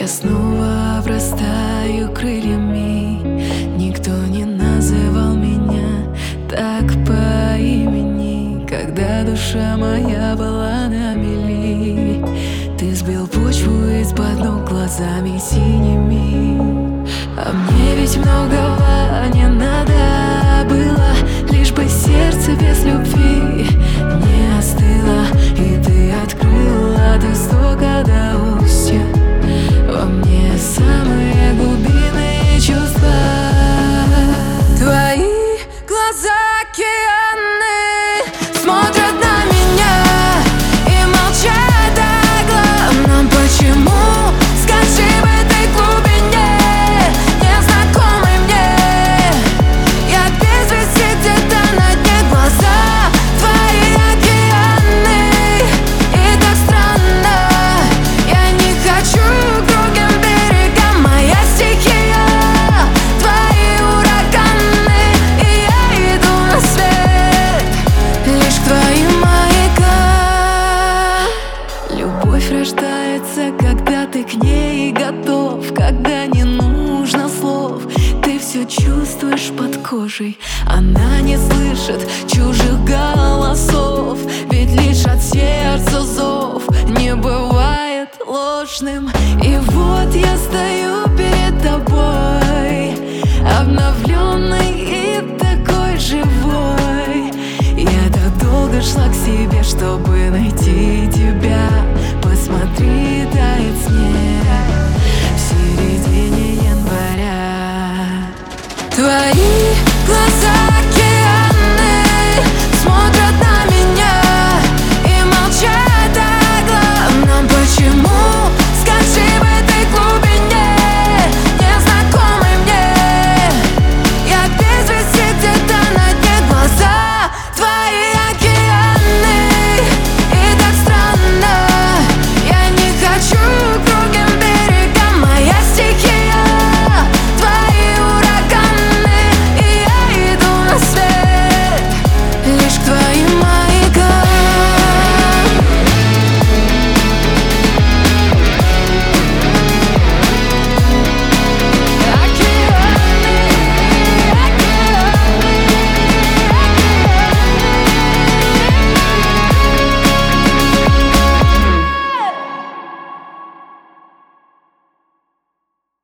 Я снова обрастаю крыльями. Никто не называл меня так по имени, когда душа моя была на мели. Ты сбил почву из-под ног глазами синими. А мне ведь многого не надо было, лишь бы сердце без любви не остыло. И ты открыла от истока до устья во мне самые глубинные чувства. Твои глаза океаны смотрят на меня и молчат о главном. Почему? Скажи в этой глубине, незнакомой мне. Я без вести где-то на дне. Глаза твои океаны, и так странно. Я не хочу к другим берегам. Моя стихия твои ураганы, и я иду на свет лишь к твоим маякам. Любовь рождается, когда ты к ней готов, когда не нужно слов. Ты все чувствуешь под кожей. Она не слышит чужих голосов, ведь лишь от сердца зов не бывает ложным. И вот я стою перед тобой, обновленный и такой живой. Я так долго шла к себе, чтобы найти тебя. Посмотри, тает снег в середине января. Твои глаза